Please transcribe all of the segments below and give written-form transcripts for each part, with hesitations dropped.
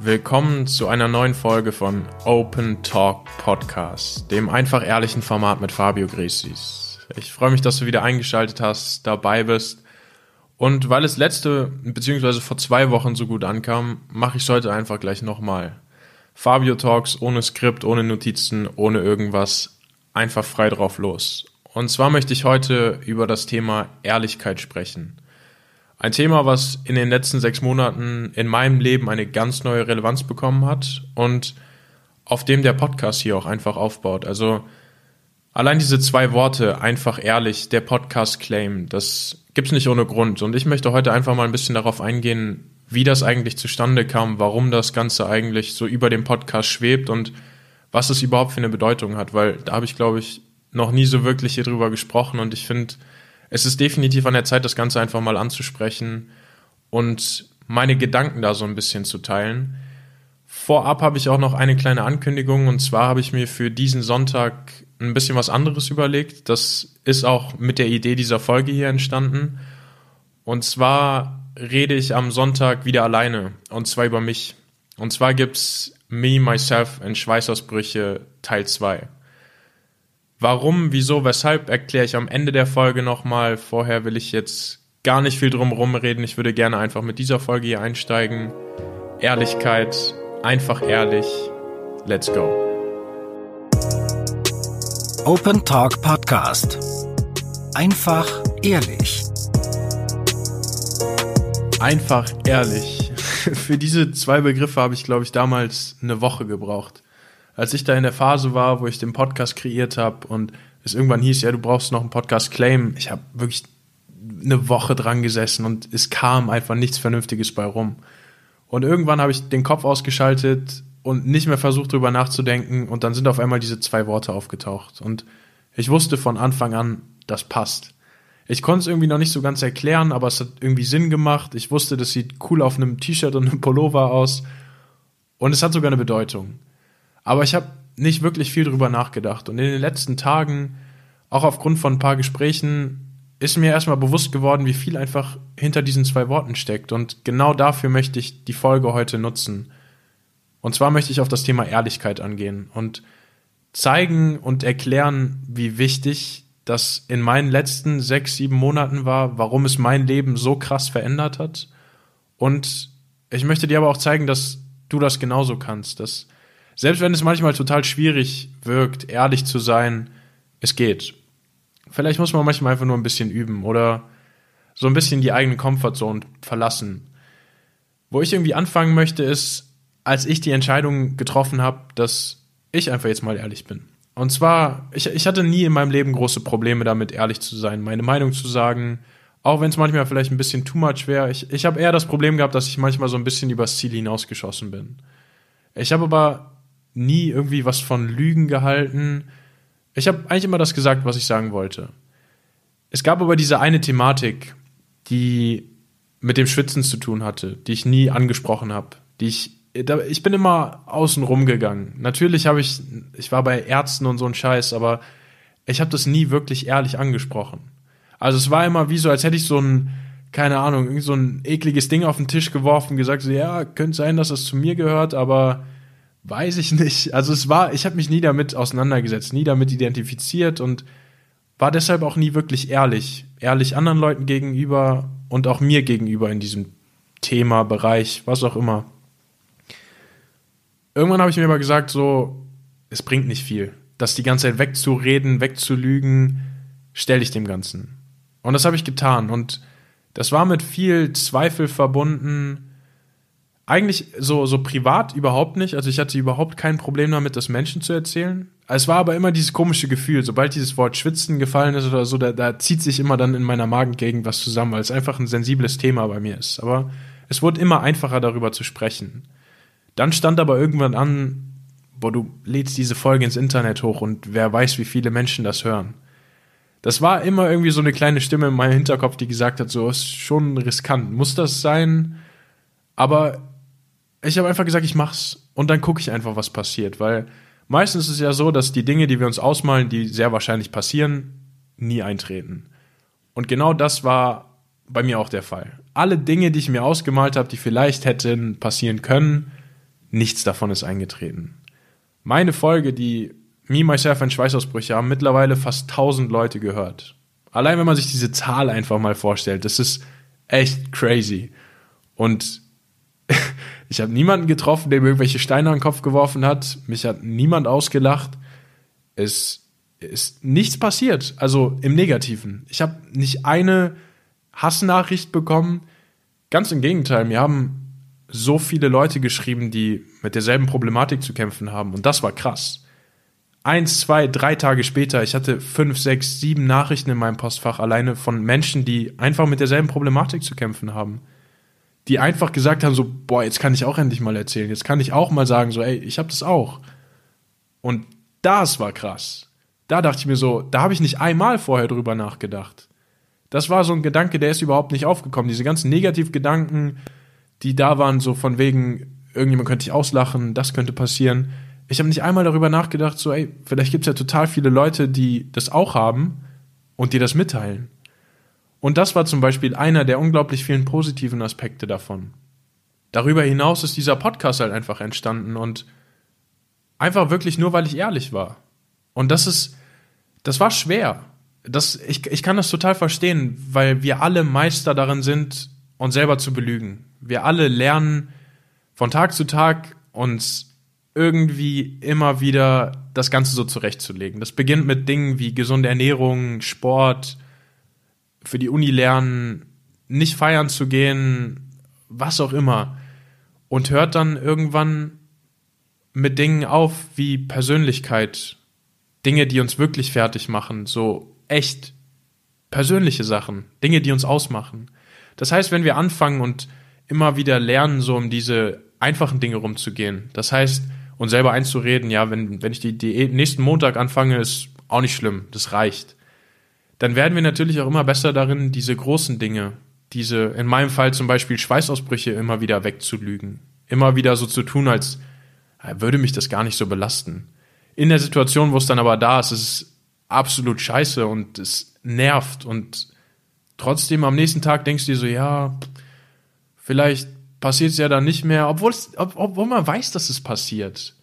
Willkommen zu einer neuen Folge von Open Talk Podcast, dem einfach ehrlichen Format mit Fabio Gresis. Ich freue mich, dass du wieder eingeschaltet hast, dabei bist. Und weil es beziehungsweise vor 2 Wochen so gut ankam, mache ich es heute einfach gleich nochmal. Fabio Talks ohne Skript, ohne Notizen, ohne irgendwas, einfach frei drauf los. Und zwar möchte ich heute über das Thema Ehrlichkeit sprechen. Ein Thema, was in den letzten 6 Monaten in meinem Leben eine ganz neue Relevanz bekommen hat und auf dem der Podcast hier auch einfach aufbaut. Also allein diese 2 Worte, einfach ehrlich, der Podcast-Claim, das gibt's nicht ohne Grund. Und ich möchte heute einfach mal ein bisschen darauf eingehen, wie das eigentlich zustande kam, warum das Ganze eigentlich so über dem Podcast schwebt und was es überhaupt für eine Bedeutung hat. Weil da habe ich, glaube ich, noch nie so wirklich hier drüber gesprochen und ich finde, es ist definitiv an der Zeit, das Ganze einfach mal anzusprechen und meine Gedanken da so ein bisschen zu teilen. Vorab habe ich auch noch eine kleine Ankündigung, und zwar habe ich mir für diesen Sonntag ein bisschen was anderes überlegt. Das ist auch mit der Idee dieser Folge hier entstanden. Und zwar rede ich am Sonntag wieder alleine, und zwar über mich. Und zwar gibt's Me, Myself and Schweißausbrüche Teil 2. Warum, wieso, weshalb, erkläre ich am Ende der Folge nochmal. Vorher will ich jetzt gar nicht viel drum rumreden. Ich würde gerne einfach mit dieser Folge hier einsteigen. Ehrlichkeit, einfach ehrlich. Let's go. Open Talk Podcast. Einfach ehrlich. Einfach ehrlich. Für diese 2 Begriffe habe ich, glaube ich, damals eine Woche gebraucht. Als ich da in der Phase war, wo ich den Podcast kreiert habe und es irgendwann hieß, ja, du brauchst noch einen Podcast-Claim. Ich habe wirklich eine Woche dran gesessen und es kam einfach nichts Vernünftiges bei rum. Und irgendwann habe ich den Kopf ausgeschaltet und nicht mehr versucht, drüber nachzudenken, und dann sind auf einmal diese 2 Worte aufgetaucht. Und ich wusste von Anfang an, das passt. Ich konnte es irgendwie noch nicht so ganz erklären, aber es hat irgendwie Sinn gemacht. Ich wusste, das sieht cool auf einem T-Shirt und einem Pullover aus. Und es hat sogar eine Bedeutung. Aber ich habe nicht wirklich viel drüber nachgedacht. Und in den letzten Tagen, auch aufgrund von ein paar Gesprächen, ist mir erstmal bewusst geworden, wie viel einfach hinter diesen 2 Worten steckt. Und genau dafür möchte ich die Folge heute nutzen. Und zwar möchte ich auf das Thema Ehrlichkeit angehen und zeigen und erklären, wie wichtig das in meinen letzten 6, 7 Monaten war, warum es mein Leben so krass verändert hat. Und ich möchte dir aber auch zeigen, dass du das genauso kannst, dass selbst wenn es manchmal total schwierig wirkt, ehrlich zu sein, es geht. Vielleicht muss man manchmal einfach nur ein bisschen üben oder so ein bisschen die eigene Comfortzone verlassen. Wo ich irgendwie anfangen möchte, ist, als ich die Entscheidung getroffen habe, dass ich einfach jetzt mal ehrlich bin. Und zwar, ich hatte nie in meinem Leben große Probleme damit, ehrlich zu sein, meine Meinung zu sagen, auch wenn es manchmal vielleicht ein bisschen too much wäre. Ich habe eher das Problem gehabt, dass ich manchmal so ein bisschen übers Ziel hinausgeschossen bin. Ich habe aber nie irgendwie was von Lügen gehalten. Ich habe eigentlich immer das gesagt, was ich sagen wollte. Es gab aber diese eine Thematik, die mit dem Schwitzen zu tun hatte, die ich nie angesprochen habe. Ich bin immer außen rum gegangen. Natürlich ich war bei Ärzten und so ein Scheiß, aber ich habe das nie wirklich ehrlich angesprochen. Also es war immer wie so, als hätte ich so ein, keine Ahnung, irgend so ein ekliges Ding auf den Tisch geworfen, gesagt so, ja, könnte sein, dass das zu mir gehört, aber weiß ich nicht. Also ich habe mich nie damit auseinandergesetzt, nie damit identifiziert und war deshalb auch nie wirklich ehrlich. Ehrlich anderen Leuten gegenüber und auch mir gegenüber in diesem Thema, Bereich, was auch immer. Irgendwann habe ich mir aber gesagt, so, es bringt nicht viel. Das die ganze Zeit wegzureden, wegzulügen, stelle ich dem Ganzen. Und das habe ich getan. Und das war mit viel Zweifel verbunden. Eigentlich so privat überhaupt nicht. Also ich hatte überhaupt kein Problem damit, das Menschen zu erzählen. Es war aber immer dieses komische Gefühl, sobald dieses Wort Schwitzen gefallen ist oder so, da zieht sich immer dann in meiner Magengegend was zusammen, weil es einfach ein sensibles Thema bei mir ist. Aber es wurde immer einfacher, darüber zu sprechen. Dann stand aber irgendwann an, boah, du lädst diese Folge ins Internet hoch und wer weiß, wie viele Menschen das hören. Das war immer irgendwie so eine kleine Stimme in meinem Hinterkopf, die gesagt hat, so, ist schon riskant, muss das sein? Aber ich habe einfach gesagt, ich mach's und dann gucke ich einfach, was passiert, weil meistens ist es ja so, dass die Dinge, die wir uns ausmalen, die sehr wahrscheinlich passieren, nie eintreten. Und genau das war bei mir auch der Fall. Alle Dinge, die ich mir ausgemalt habe, die vielleicht hätten passieren können, nichts davon ist eingetreten. Meine Folge, die Me, Myself and Schweißausbrüche, haben mittlerweile fast 1000 Leute gehört. Allein wenn man sich diese Zahl einfach mal vorstellt, das ist echt crazy. Und ich habe niemanden getroffen, der mir irgendwelche Steine an den Kopf geworfen hat. Mich hat niemand ausgelacht. Es ist nichts passiert, also im Negativen. Ich habe nicht eine Hassnachricht bekommen. Ganz im Gegenteil, mir haben so viele Leute geschrieben, die mit derselben Problematik zu kämpfen haben. Und das war krass. 1, 2, 3 Tage später, ich hatte 5, 6, 7 Nachrichten in meinem Postfach alleine von Menschen, die einfach mit derselben Problematik zu kämpfen haben. Die einfach gesagt haben so, boah, jetzt kann ich auch endlich mal erzählen. Jetzt kann ich auch mal sagen so, ey, ich hab das auch. Und das war krass. Da dachte ich mir so, da habe ich nicht einmal vorher drüber nachgedacht. Das war so ein Gedanke, der ist überhaupt nicht aufgekommen. Diese ganzen Negativgedanken, die da waren, so von wegen, irgendjemand könnte dich auslachen, das könnte passieren. Ich habe nicht einmal darüber nachgedacht, so, ey, vielleicht gibt es ja total viele Leute, die das auch haben und die das mitteilen. Und das war zum Beispiel einer der unglaublich vielen positiven Aspekte davon. Darüber hinaus ist dieser Podcast halt einfach entstanden und einfach wirklich nur, weil ich ehrlich war. Und das war schwer. Ich kann das total verstehen, weil wir alle Meister darin sind, uns selber zu belügen. Wir alle lernen von Tag zu Tag, uns irgendwie immer wieder das Ganze so zurechtzulegen. Das beginnt mit Dingen wie gesunde Ernährung, Sport, für die Uni lernen, nicht feiern zu gehen, was auch immer. Und hört dann irgendwann mit Dingen auf wie Persönlichkeit, Dinge, die uns wirklich fertig machen, so echt persönliche Sachen, Dinge, die uns ausmachen. Das heißt, wenn wir anfangen und immer wieder lernen, so um diese einfachen Dinge rumzugehen, das heißt, uns selber einzureden, ja, wenn ich die Diät nächsten Montag anfange, ist auch nicht schlimm, das reicht. Dann werden wir natürlich auch immer besser darin, diese großen Dinge, diese, in meinem Fall zum Beispiel Schweißausbrüche, immer wieder wegzulügen. Immer wieder so zu tun, als würde mich das gar nicht so belasten. In der Situation, wo es dann aber da ist, ist es absolut scheiße und es nervt und trotzdem am nächsten Tag denkst du dir so, ja, vielleicht passiert es ja dann nicht mehr, obwohl man weiß, dass es passiert.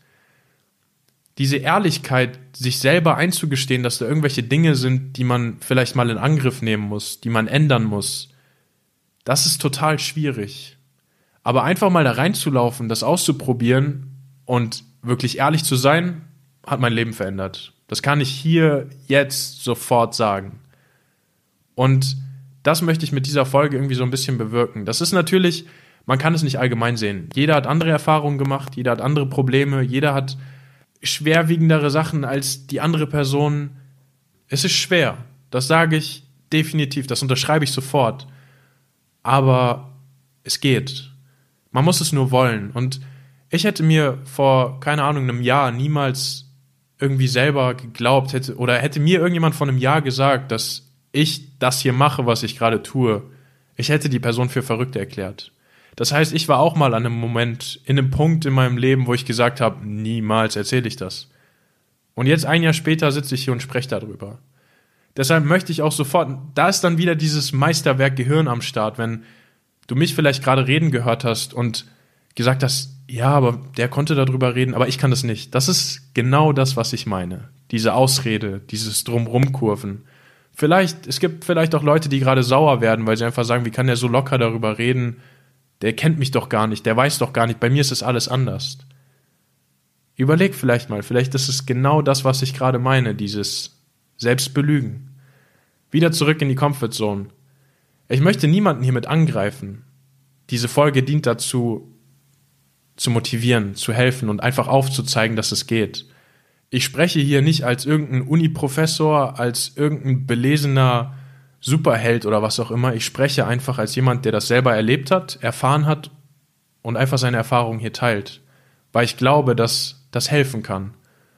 Diese Ehrlichkeit, sich selber einzugestehen, dass da irgendwelche Dinge sind, die man vielleicht mal in Angriff nehmen muss, die man ändern muss, das ist total schwierig. Aber einfach mal da reinzulaufen, das auszuprobieren und wirklich ehrlich zu sein, hat mein Leben verändert. Das kann ich hier jetzt sofort sagen. Und das möchte ich mit dieser Folge irgendwie so ein bisschen bewirken. Das ist natürlich, man kann es nicht allgemein sehen. Jeder hat andere Erfahrungen gemacht, jeder hat andere Probleme, jeder hat schwerwiegendere Sachen als die andere Person. Es ist schwer, das sage ich definitiv, das unterschreibe ich sofort. Aber es geht. Man muss es nur wollen. Und ich hätte mir vor, keine Ahnung, einem Jahr niemals irgendwie selber geglaubt hätte mir irgendjemand vor einem Jahr gesagt, dass ich das hier mache, was ich gerade tue. Ich hätte die Person für verrückt erklärt. Das heißt, ich war auch mal an einem Moment, in einem Punkt in meinem Leben, wo ich gesagt habe, niemals erzähle ich das. Und jetzt ein Jahr später sitze ich hier und spreche darüber. Deshalb möchte ich auch sofort, da ist dann wieder dieses Meisterwerk Gehirn am Start, wenn du mich vielleicht gerade reden gehört hast und gesagt hast, ja, aber der konnte darüber reden, aber ich kann das nicht. Das ist genau das, was ich meine. Diese Ausrede, dieses Drumrumkurven. Es gibt vielleicht auch Leute, die gerade sauer werden, weil sie einfach sagen, wie kann der so locker darüber reden? Der kennt mich doch gar nicht, der weiß doch gar nicht, bei mir ist das alles anders. Überleg vielleicht mal, vielleicht ist es genau das, was ich gerade meine, dieses Selbstbelügen. Wieder zurück in die Comfortzone. Ich möchte niemanden hiermit angreifen. Diese Folge dient dazu, zu motivieren, zu helfen und einfach aufzuzeigen, dass es geht. Ich spreche hier nicht als irgendein Uni-Professor, als irgendein belesener Superheld oder was auch immer. Ich spreche einfach als jemand, der das selber erlebt hat, erfahren hat und einfach seine Erfahrungen hier teilt. Weil ich glaube, dass das helfen kann.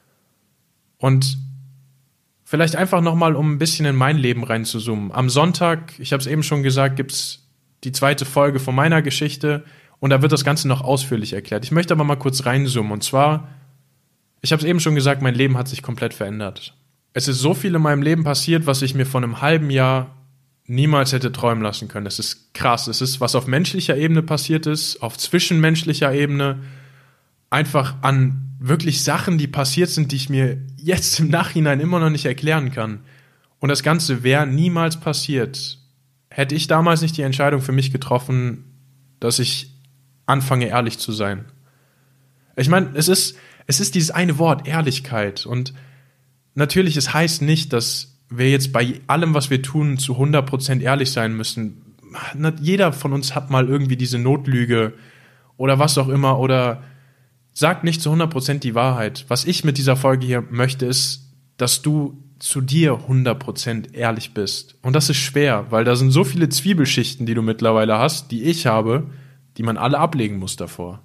Und vielleicht einfach nochmal, um ein bisschen in mein Leben reinzuzoomen. Am Sonntag, ich habe es eben schon gesagt, gibt es die 2. Folge von meiner Geschichte und da wird das Ganze noch ausführlich erklärt. Ich möchte aber mal kurz reinzoomen und zwar, ich habe es eben schon gesagt, mein Leben hat sich komplett verändert. Es ist so viel in meinem Leben passiert, was ich mir vor einem halben Jahr niemals hätte träumen lassen können. Es ist krass. Es ist, was auf menschlicher Ebene passiert ist, auf zwischenmenschlicher Ebene, einfach an wirklich Sachen, die passiert sind, die ich mir jetzt im Nachhinein immer noch nicht erklären kann. Und das Ganze wäre niemals passiert, hätte ich damals nicht die Entscheidung für mich getroffen, dass ich anfange, ehrlich zu sein. Ich meine, es ist dieses eine Wort, Ehrlichkeit. Und natürlich, es heißt nicht, dass wir jetzt bei allem, was wir tun, zu 100% ehrlich sein müssen. Jeder von uns hat mal irgendwie diese Notlüge oder was auch immer oder sagt nicht zu 100% die Wahrheit. Was ich mit dieser Folge hier möchte, ist, dass du zu dir 100% ehrlich bist. Und das ist schwer, weil da sind so viele Zwiebelschichten, die du mittlerweile hast, die ich habe, die man alle ablegen muss davor.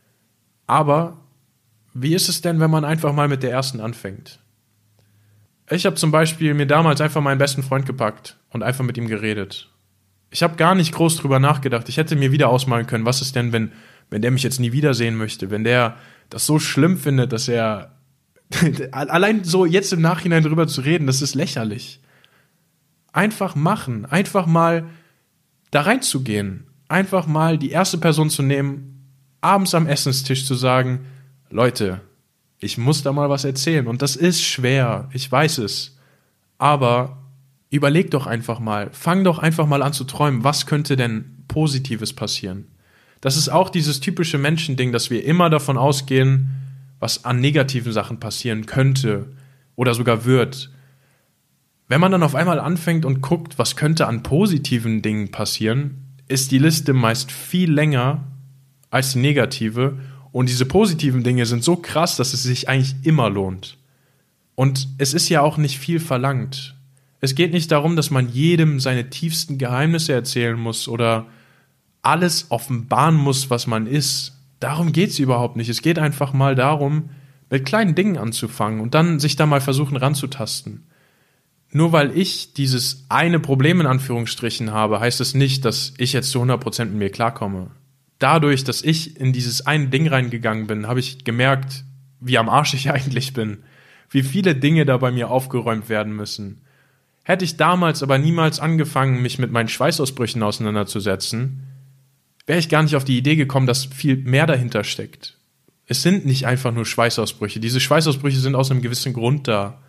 Aber wie ist es denn, wenn man einfach mal mit der ersten anfängt? Ich habe zum Beispiel mir damals einfach meinen besten Freund gepackt und einfach mit ihm geredet. Ich habe gar nicht groß drüber nachgedacht. Ich hätte mir wieder ausmalen können, was ist denn, wenn der mich jetzt nie wiedersehen möchte, wenn der das so schlimm findet, dass er allein so jetzt im Nachhinein drüber zu reden, das ist lächerlich. Einfach machen, einfach mal da reinzugehen, einfach mal die erste Person zu nehmen, abends am Essenstisch zu sagen, Leute, ich muss da mal was erzählen und das ist schwer, ich weiß es, aber überleg doch einfach mal, fang doch einfach mal an zu träumen, was könnte denn Positives passieren? Das ist auch dieses typische Menschending, dass wir immer davon ausgehen, was an negativen Sachen passieren könnte oder sogar wird. Wenn man dann auf einmal anfängt und guckt, was könnte an positiven Dingen passieren, ist die Liste meist viel länger als die negative und diese positiven Dinge sind so krass, dass es sich eigentlich immer lohnt. Und es ist ja auch nicht viel verlangt. Es geht nicht darum, dass man jedem seine tiefsten Geheimnisse erzählen muss oder alles offenbaren muss, was man ist. Darum geht's überhaupt nicht. Es geht einfach mal darum, mit kleinen Dingen anzufangen und dann sich da mal versuchen ranzutasten. Nur weil ich dieses eine Problem in Anführungsstrichen habe, heißt es nicht, dass ich jetzt zu 100% mit mir klarkomme. Dadurch, dass ich in dieses eine Ding reingegangen bin, habe ich gemerkt, wie am Arsch ich eigentlich bin. Wie viele Dinge da bei mir aufgeräumt werden müssen. Hätte ich damals aber niemals angefangen, mich mit meinen Schweißausbrüchen auseinanderzusetzen, wäre ich gar nicht auf die Idee gekommen, dass viel mehr dahinter steckt. Es sind nicht einfach nur Schweißausbrüche. Diese Schweißausbrüche sind aus einem gewissen Grund da.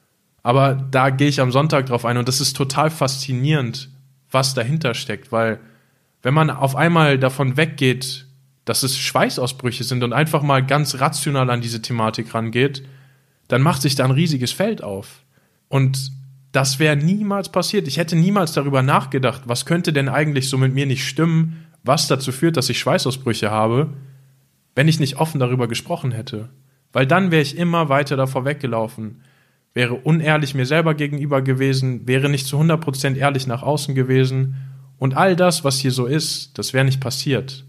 Aber da gehe ich am Sonntag drauf ein und das ist total faszinierend, was dahinter steckt, weil wenn man auf einmal davon weggeht, dass es Schweißausbrüche sind und einfach mal ganz rational an diese Thematik rangeht, dann macht sich da ein riesiges Feld auf. Und das wäre niemals passiert. Ich hätte niemals darüber nachgedacht, was könnte denn eigentlich so mit mir nicht stimmen, was dazu führt, dass ich Schweißausbrüche habe, wenn ich nicht offen darüber gesprochen hätte. Weil dann wäre ich immer weiter davor weggelaufen, wäre unehrlich mir selber gegenüber gewesen, wäre nicht zu 100% ehrlich nach außen gewesen und all das, was hier so ist, das wäre nicht passiert.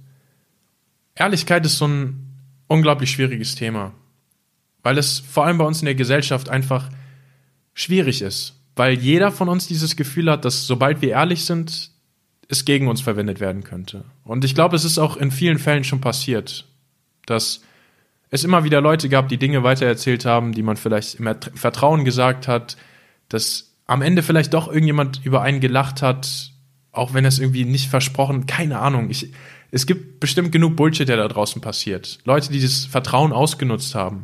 Ehrlichkeit ist so ein unglaublich schwieriges Thema, weil es vor allem bei uns in der Gesellschaft einfach schwierig ist, weil jeder von uns dieses Gefühl hat, dass sobald wir ehrlich sind, es gegen uns verwendet werden könnte. Und ich glaube, es ist auch in vielen Fällen schon passiert, dass es immer wieder Leute gab, die Dinge weitererzählt haben, die man vielleicht im Vertrauen gesagt hat, dass am Ende vielleicht doch irgendjemand über einen gelacht hat, auch wenn es irgendwie nicht versprochen, keine Ahnung. Es gibt bestimmt genug Bullshit, der da draußen passiert. Leute, die das Vertrauen ausgenutzt haben.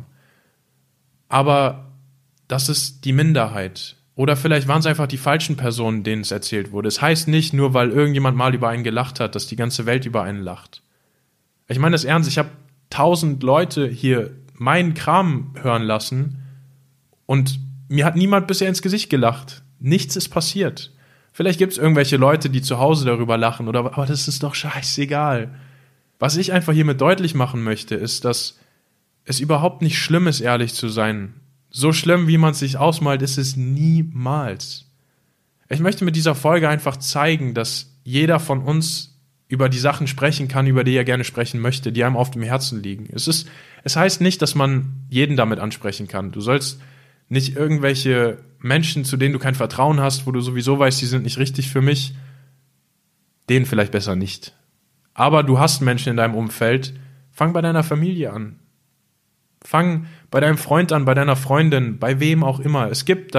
Aber das ist die Minderheit. Oder vielleicht waren es einfach die falschen Personen, denen es erzählt wurde. Es heißt nicht, nur weil irgendjemand mal über einen gelacht hat, dass die ganze Welt über einen lacht. Ich meine das ernst, ich habe 1000 Leute hier meinen Kram hören lassen und mir hat niemand bisher ins Gesicht gelacht. Nichts ist passiert. Vielleicht gibt es irgendwelche Leute, die zu Hause darüber lachen, aber das ist doch scheißegal. Was ich einfach hiermit deutlich machen möchte, ist, dass es überhaupt nicht schlimm ist, ehrlich zu sein. So schlimm, wie man es sich ausmalt, ist es niemals. Ich möchte mit dieser Folge einfach zeigen, dass jeder von uns über die Sachen sprechen kann, über die er gerne sprechen möchte, die einem auf dem Herzen liegen. Es heißt nicht, dass man jeden damit ansprechen kann. Du sollst nicht irgendwelche Menschen, zu denen du kein Vertrauen hast, wo du sowieso weißt, die sind nicht richtig für mich, denen vielleicht besser nicht. Aber du hast Menschen in deinem Umfeld, fang bei deiner Familie an. Fang bei deinem Freund an, bei deiner Freundin, bei wem auch immer. Es gibt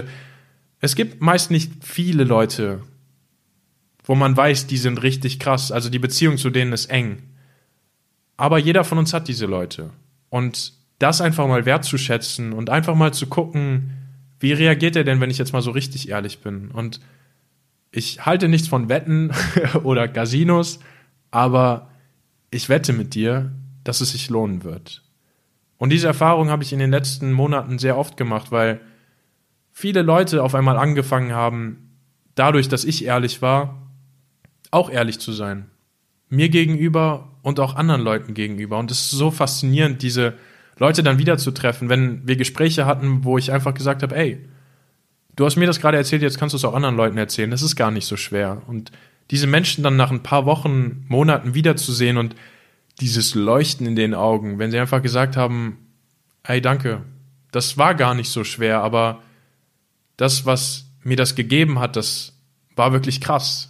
meist nicht viele Leute, wo man weiß, die sind richtig krass, also die Beziehung zu denen ist eng. Aber jeder von uns hat diese Leute. Und das einfach mal wertzuschätzen und einfach mal zu gucken, wie reagiert er denn, wenn ich jetzt mal so richtig ehrlich bin? Und ich halte nichts von Wetten oder Casinos, aber ich wette mit dir, dass es sich lohnen wird. Und diese Erfahrung habe ich in den letzten Monaten sehr oft gemacht, weil viele Leute auf einmal angefangen haben, dadurch, dass ich ehrlich war, auch ehrlich zu sein. Mir gegenüber und auch anderen Leuten gegenüber. Und es ist so faszinierend, diese Leute dann wiederzutreffen, wenn wir Gespräche hatten, wo ich einfach gesagt habe, ey, du hast mir das gerade erzählt, jetzt kannst du es auch anderen Leuten erzählen. Das ist gar nicht so schwer. Und diese Menschen dann nach ein paar Wochen, Monaten wiederzusehen und dieses Leuchten in den Augen, wenn sie einfach gesagt haben, ey, danke, das war gar nicht so schwer, aber das, was mir das gegeben hat, das war wirklich krass.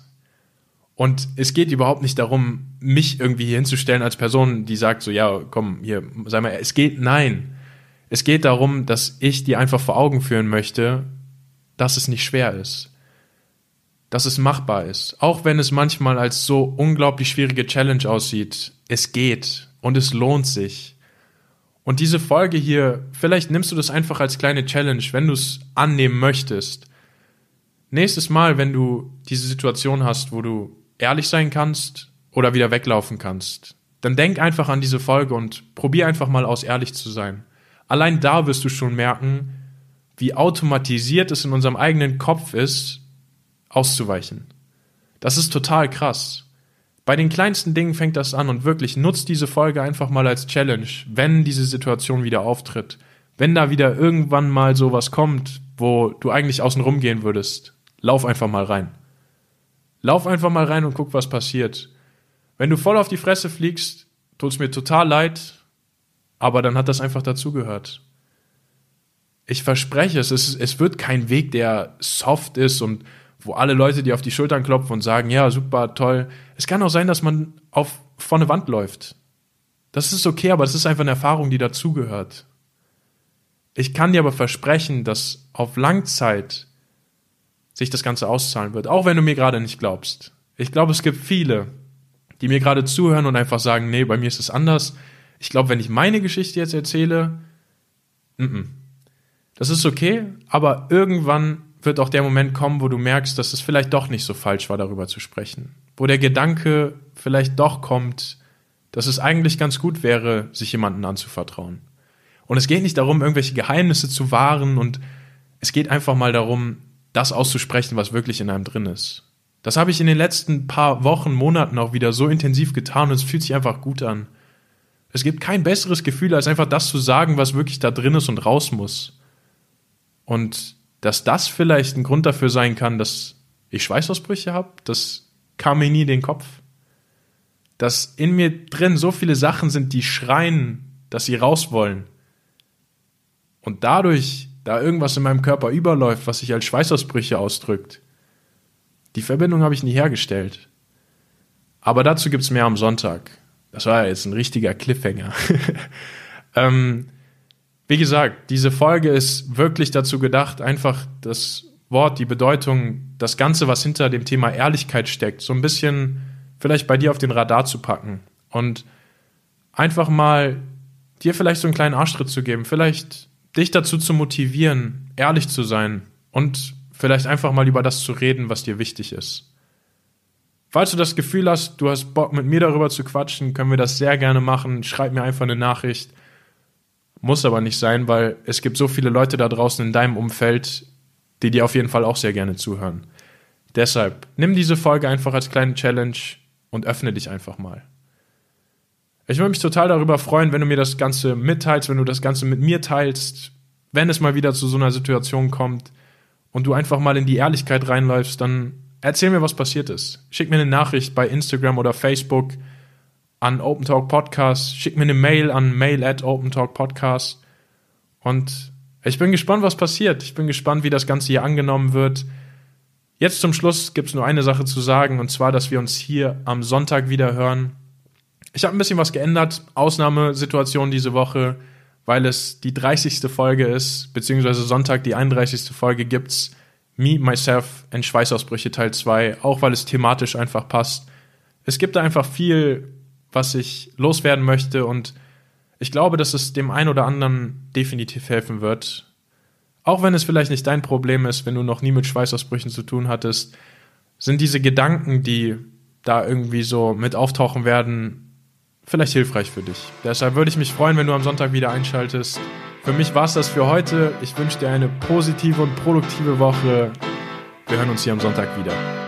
Und es geht überhaupt nicht darum, mich irgendwie hier hinzustellen als Person, die sagt so, ja, komm, hier, sei mal, nein. Es geht darum, dass ich dir einfach vor Augen führen möchte, dass es nicht schwer ist. Dass es machbar ist. Auch wenn es manchmal als so unglaublich schwierige Challenge aussieht. Es geht und es lohnt sich. Und diese Folge hier, vielleicht nimmst du das einfach als kleine Challenge, wenn du es annehmen möchtest. Nächstes Mal, wenn du diese Situation hast, wo du ehrlich sein kannst oder wieder weglaufen kannst, dann denk einfach an diese Folge und probier einfach mal aus, ehrlich zu sein. Allein da wirst du schon merken, wie automatisiert es in unserem eigenen Kopf ist, auszuweichen. Das ist total krass. Bei den kleinsten Dingen fängt das an und wirklich nutzt diese Folge einfach mal als Challenge, wenn diese Situation wieder auftritt. Wenn da wieder irgendwann mal sowas kommt, wo du eigentlich außen rum gehen würdest, lauf einfach mal rein. Lauf einfach mal rein und guck, was passiert. Wenn du voll auf die Fresse fliegst, tut's mir total leid, aber dann hat das einfach dazugehört. Ich verspreche es wird kein Weg, der soft ist und wo alle Leute dir auf die Schultern klopfen und sagen, ja, super, toll. Es kann auch sein, dass man vor eine Wand läuft. Das ist okay, aber das ist einfach eine Erfahrung, die dazugehört. Ich kann dir aber versprechen, dass auf Langzeit sich das Ganze auszahlen wird, auch wenn du mir gerade nicht glaubst. Ich glaube, es gibt viele, die mir gerade zuhören und einfach sagen, nee, bei mir ist es anders. Ich glaube, wenn ich meine Geschichte jetzt erzähle, das ist okay, aber irgendwann wird auch der Moment kommen, wo du merkst, dass es vielleicht doch nicht so falsch war, darüber zu sprechen. Wo der Gedanke vielleicht doch kommt, dass es eigentlich ganz gut wäre, sich jemandem anzuvertrauen. Und es geht nicht darum, irgendwelche Geheimnisse zu wahren und es geht einfach mal darum, das auszusprechen, was wirklich in einem drin ist. Das habe ich in den letzten paar Wochen, Monaten auch wieder so intensiv getan und es fühlt sich einfach gut an. Es gibt kein besseres Gefühl, als einfach das zu sagen, was wirklich da drin ist und raus muss. Und dass das vielleicht ein Grund dafür sein kann, dass ich Schweißausbrüche habe, das kam mir nie in den Kopf. Dass in mir drin so viele Sachen sind, die schreien, dass sie raus wollen. Und dadurch da irgendwas in meinem Körper überläuft, was sich als Schweißausbrüche ausdrückt. Die Verbindung habe ich nie hergestellt. Aber dazu gibt's mehr am Sonntag. Das war ja jetzt ein richtiger Cliffhanger. Wie gesagt, diese Folge ist wirklich dazu gedacht, einfach das Wort, die Bedeutung, das Ganze, was hinter dem Thema Ehrlichkeit steckt, so ein bisschen vielleicht bei dir auf den Radar zu packen und einfach mal dir vielleicht so einen kleinen Arschtritt zu geben, vielleicht dich dazu zu motivieren, ehrlich zu sein und vielleicht einfach mal über das zu reden, was dir wichtig ist. Falls du das Gefühl hast, du hast Bock, mit mir darüber zu quatschen, können wir das sehr gerne machen. Schreib mir einfach eine Nachricht. Muss aber nicht sein, weil es gibt so viele Leute da draußen in deinem Umfeld, die dir auf jeden Fall auch sehr gerne zuhören. Deshalb, nimm diese Folge einfach als kleine Challenge und öffne dich einfach mal. Ich würde mich total darüber freuen, wenn du mir das Ganze mitteilst, wenn du das Ganze mit mir teilst, wenn es mal wieder zu so einer Situation kommt und du einfach mal in die Ehrlichkeit reinläufst, dann erzähl mir, was passiert ist. Schick mir eine Nachricht bei Instagram oder Facebook an Open Talk Podcast, schick mir eine Mail an mail@opentalkpodcast und ich bin gespannt, was passiert. Ich bin gespannt, wie das Ganze hier angenommen wird. Jetzt zum Schluss gibt es nur eine Sache zu sagen, und zwar, dass wir uns hier am Sonntag wieder hören. Ich habe ein bisschen was geändert, Ausnahmesituation diese Woche, weil es die 30. Folge ist, beziehungsweise Sonntag die 31. Folge gibt's Me, Myself and Schweißausbrüche Teil 2, auch weil es thematisch einfach passt. Es gibt da einfach viel, was ich loswerden möchte, und ich glaube, dass es dem einen oder anderen definitiv helfen wird. Auch wenn es vielleicht nicht dein Problem ist, wenn du noch nie mit Schweißausbrüchen zu tun hattest, sind diese Gedanken, die da irgendwie so mit auftauchen werden, vielleicht hilfreich für dich. Deshalb würde ich mich freuen, wenn du am Sonntag wieder einschaltest. Für mich war es das für heute. Ich wünsche dir eine positive und produktive Woche. Wir hören uns hier am Sonntag wieder.